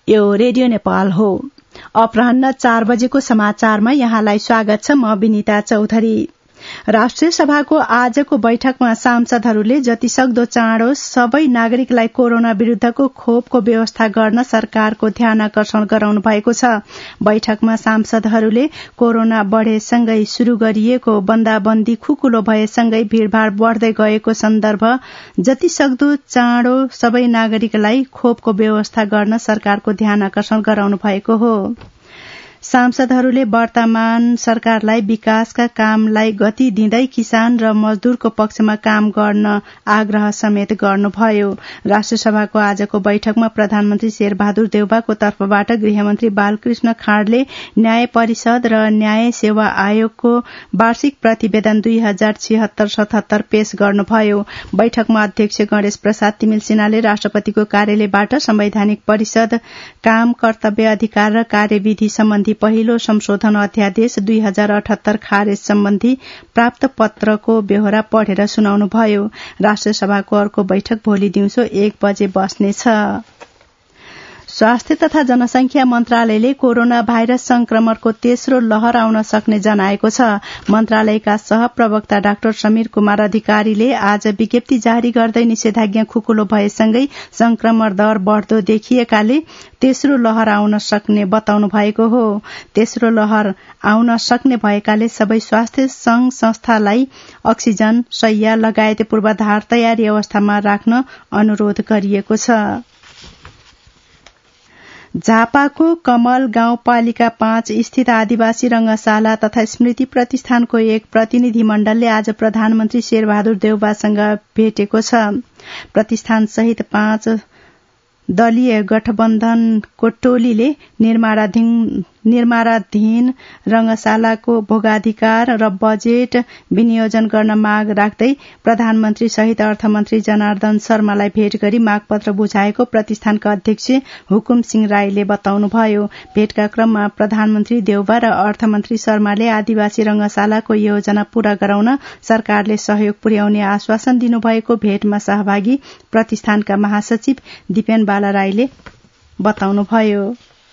यो रेडियो नेपाल हो। अपराह्न 4 बजेको समाचारमा यहाँलाई स्वागत छ। म विनिता चौधरी। राष्ट्रिय सभाको आजको बैठकमा सांसदहरूले जतिसक्दो चाँडो सबै नागरिकलाई कोरोना विरूद्धको खोपको व्यवस्था गर्न सरकारको ध्यान आकर्षण गराउनु भएको छ। बैठकमा सांसदहरूले कोरोना बढ़ेसँगै शुरू गरिएको बन्दाबन्दी खुकुलो भएसँगै भीड़भाड़ बढ़दै गएको सन्दर्भ जतिसक्दो चाँडो सबै नागरिकलाई खोपको व्यवस्था गर्न सरकारको ध्यान आकर्षण गराउनु भएको हो। सांसदहरूले वर्तमान सरकारलाई विकासका कामलाई गति दिँदै किसान र मजदूरको पक्षमा काम गर्न आग्रह समेत गर्नुभयो। राष्ट्रिय सभाको आजको बैठकमा प्रधानमन्त्री शेरबहादुर देउवाको तर्फबाट गृहमन्त्री बालकृष्ण खाँडले न्याय परिषद र न्याय सेवा आयोगको वार्षिक प्रतिवेदन 2076-77 पेश गर्नुभयो। बैठकमा अध्यक्ष गणेश प्रसाद तिमिल सिन्हाले राष्ट्रपतिको कार्यालयबाट संवैधानिक परिषद काम कर्तव्य अधिकार र कार्यविधि सम्बन्धी पहिलो संशोधन अध्यादेश 2078 खारेज सम्बन्धी प्राप्त पत्रको बेहोरा पढेर सुनाउनुभयो। राष्ट्रिय सभाको अर्को बैठक भोलि दिउँसो 1 बजे बस्नेछ। स्वास्थ्य तथा जनसंख्या मन्त्रालयले कोरोना भाइरस संक्रमणको तेस्रो लहर आउन सक्ने जनाएको छ। मन्त्रालयका सहप्रवक्ता डाक्टर समीर कुमार अधिकारीले आज विज्ञप्ति जारी गर्दै निषेधाज्ञा खुकुलो भएसँगै संक्रमण दर बढ़दो देखिएकाले तेस्रो लहर आउन सक्ने बताउनु भएको हो। तेस्रो लहर आउन सक्ने भएकाले सबै स्वास्थ्य संघ संस्थालाई अक्सिजन, शैय्या लगायत पूर्वाधार तयारी अवस्थामा राख्न अनुरोध गरिएको छ। झापाको कमल गाउँपालिका 5 स्थित आदिवासी रंगशाला तथा स्मृति प्रतिष्ठानको एक प्रतिनिधि मण्डलले आज प्रधानमन्त्री शेरबहादुर देउवासँग भेटेको छ। प्रतिष्ठान सहित 5 दलीय गठबन्धनको टोलीले निर्माणाधीन रंगशालाको भोगाधिकार र बजेट विनियोजन गर्न माग राख्दै प्रधानमन्त्री सहित अर्थमन्त्री जनार्दन शर्मालाई भेट गरी मागपत्र बुझाएको प्रतिष्ठानका अध्यक्ष हुकुम सिंह राईले बताउनुभयो। भेटका क्रममा प्रधानमन्त्री देउवा र अर्थमन्त्री शर्माले आदिवासी रंगशालाको योजना पूरा गराउन सरकारले सहयोग पुर्याउने आश्वासन दिनुभएको भेटमा सहभागी प्रतिष्ठानका महासचिव दिपेन बाला राईले बताउनुभयो।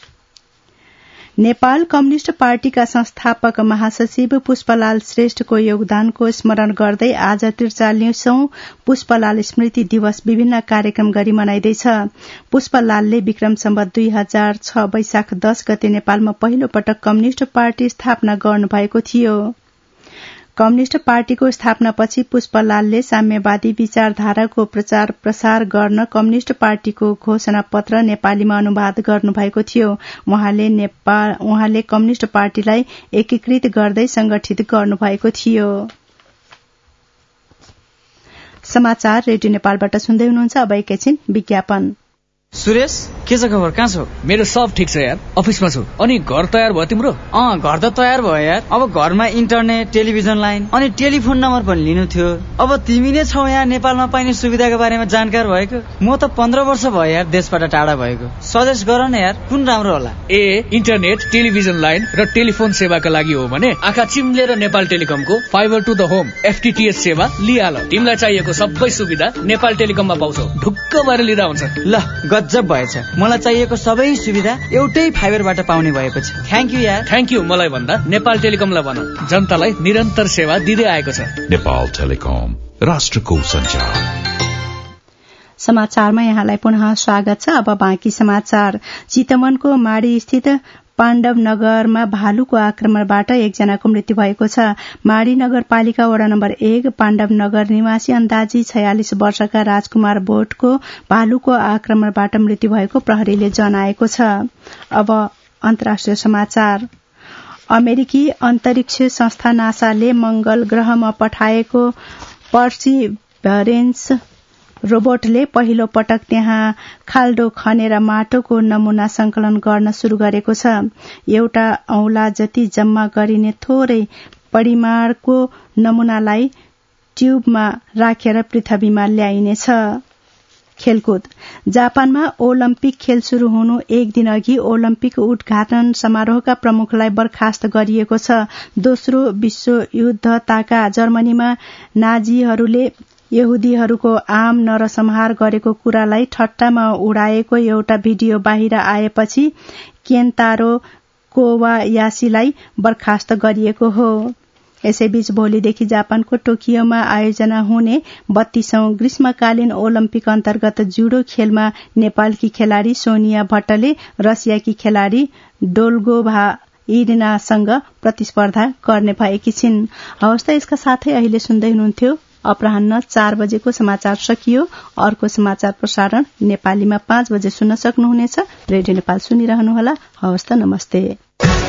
नेपाल कम्युनिष्ट पार्टीका संस्थापक महासचिव पुष्पलाल श्रेष्ठको योगदानको स्मरण गर्दै आज 43औं पुष्पलाल स्मृति दिवस विभिन्न कार्यक्रम गरी मनाइँदैछ। पुष्पलालले विक्रम सम्वत 2006 वैशाख 10 गते नेपालमा पहिलो पटक कम्युनिष्ट पार्टी स्थापना गर्नुभएको थियो। कम्युनिष्ट पार्टीको स्थापनापछि पुष्पलालले साम्यवादी विचारधाराको प्रचार प्रसार गर्न कम्युनिष्ट पार्टीको घोषणा पत्र नेपालीमा अनुवाद गर्नुभएको थियो। उहाँले कम्युनिष्ट पार्टीलाई एकीकृत गर्दै संगठित गर्नुभएको थियो। समाचार रेडियो नेपालबाट सुन्दै हुनुहुन्छ। अब एकैछिन विज्ञापन। सुरेश, के छ खबर? कहाँ छौ? मेरो सब ठिक छ यार, अफिसमा छु। अनि घर तयार भयो तिम्रो? घर त तयार भयो यार। अब घरमा इन्टरनेट, टेलिभिजन लाइन अनि टेलिफोन नम्बर पनि लिनु थियो। अब तिमी नै छौ यहाँ नेपालमा पाइने सुविधाको बारेमा जानकार भएको। म त 15 वर्ष भयो यार देशबाट टाढा भएको। सजेस्ट गर न यार, कुन राम्रो होला? इन्टरनेट, टेलिभिजन लाइन र टेलिफोन सेवाका लागि हो भने आँखा चिम्लेर नेपाल टेलिकमको fibre to the home FTTH सेवा लिहाल। तिमीलाई चाहिएको सबै सुविधा नेपाल टेलिकममा पाउँछौ। ढुक्क भएर लिँदा हुन्छ। ल, गजब भएछ। मलाई चाहिएको सबै सुविधा एउटै फाइबरबाट पाउने भएपछि थ्यांक यू यार। थ्यांक यू मलाई भन्दा नेपाल टेलिकमलाई भन, जनतालाई निरन्तर सेवा दिँदै आएको छ। नेपाल टेलिकम, राष्ट्रको सञ्चार। समाचारमा यहाँलाई पुनः स्वागत छ। अब बाँकी समाचार। चितवनको माडी स्थित पाण्डव नगरमा भालुको आक्रमणबाट एकजनाको मृत्यु भएको छ। माडी नगरपालिका वडा नम्बर 1 पाण्डव नगर निवासी अन्दाजी 46 वर्षका राजकुमार बोटको भालुको आक्रमणबाट मृत्यु भएको प्रहरीले जनाएको छ। अब अन्तर्राष्ट्रिय समाचार। अमेरिकी अन्तरिक्ष संस्था नासाले मंगल ग्रहमा पठाएको पर्सिभरेन्स रोबोटले पहिलो पटक त्यहाँ खाल्डो खनेर माटोको नमूना संकलन गर्न शुरू गरेको छ। एउटा औंला जति जम्मा गरिने थोरै परिमाणको नमूनालाई ट्यूबमा राखेर पृथ्वीमा ल्याइनेछ। खेलकुद। जापानमा ओलम्पिक खेल शुरू हुनु एक दिन अघि ओलम्पिक उद्घाटन समारोहका प्रमुखलाई बर्खास्त गरिएको छ। दोस्रो विश्वयुद्ध ताका जर्मनीमा नाजीहरूले यहुदीहरूको आम नरसंहार गरेको कुरालाई ठट्टामा उडाएको एउटा भिडियो बाहिर आएपछि केन्तारो कोवायासीलाई बर्खास्त गरिएको हो। यसैबीच भोलिदेखि जापानको टोकियोमा आयोजना हुने 32औं ग्रीष्मकालीन ओलम्पिक अन्तर्गत जुडो खेलमा नेपालकी खेलाड़ी सोनिया भट्टले रसियाकी खेलाड़ी डोल्गोभा इरिनासँग प्रतिस्पर्धा गर्ने भएकी छिन्। हवस् त यसका साथै अहिले सुन्दै हुनुहुन्थ्यो अपराह्न 4 बजेको समाचार सकियो। अर्को समाचार प्रसारण नेपालीमा 5 बजे सुन्न सक्नुहुनेछ। रेडियो नेपाल सुनिरहनुहोला। हवस् त नमस्ते।